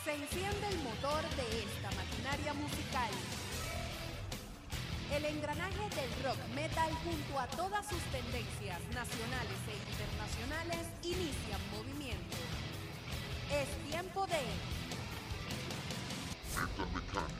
Se enciende el motor de esta maquinaria musical. El engranaje del rock metal junto a todas sus tendencias nacionales e internacionales inician movimiento. Es tiempo de Metal Mechanics.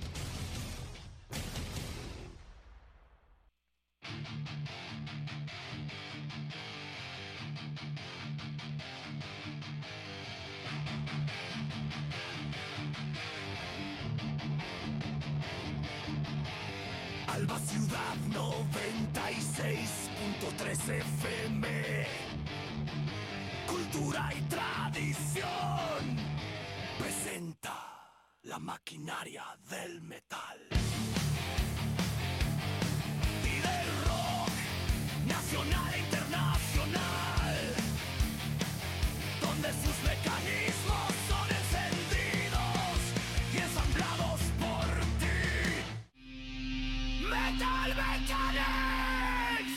Alba Ciudad 96.3 FM. Cultura y tradición. Presenta la maquinaria del metal y del rock nacional e internacional, donde sus mecanismos son encendidos y ensamblados por ti. Metal Mechanics.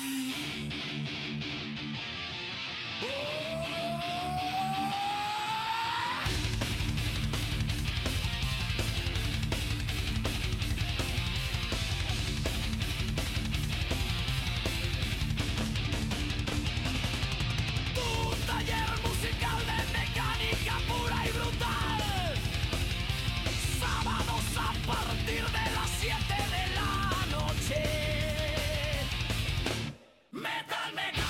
Tu taller musical de mecánica pura y brutal. Sábados a partir de las 7 de la noche. Metal Mechanics.